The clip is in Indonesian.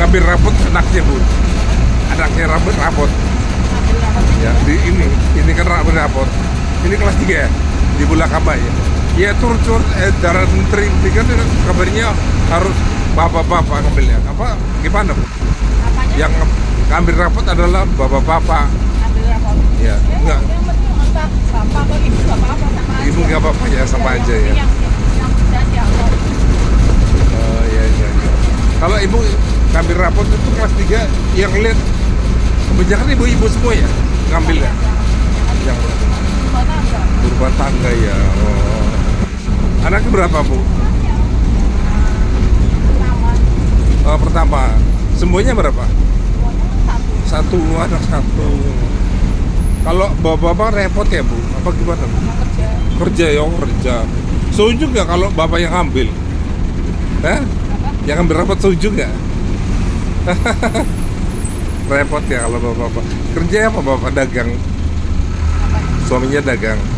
ngambil rapot anaknya bu, anaknya rapot. Ya di ini kan rapot. Ini kelas 3 ya di Bulakaba ya. Ya turut jalan menteri kan kabarnya harus bapak-bapak ngambilnya. Apa gimana bu? Apanya? Yang ngambil rapot adalah bapak-bapak. Ambil rapot. Ya enggak. Yang penting entah bapak atau ibu nggak apa-apa sama aja. Ibu nggak apa-apa ya sama aja ya. Yang bisa dialog. Oh iya. Kalau ibu ngambil rapot itu kelas 3 yang lihat kebanyakan ibu-ibu semua ya ngambilnya. Yang Mana enggak? berumah tangga ya. Oh. Anaknya berapa bu? Pertama. Pertama. Semuanya berapa? Semuanya satu. Anak satu. Kalau bapak-bapak repot ya bu? Apa gimana bu? Yang kerja. Kerja. Setuju nggak kalau bapak yang ambil? Apa? Yang ambil rapot setuju nggak? Repot ya kalau bapak-bapak. Kerja apa bapak? Dagang. Apa? Suaminya dagang.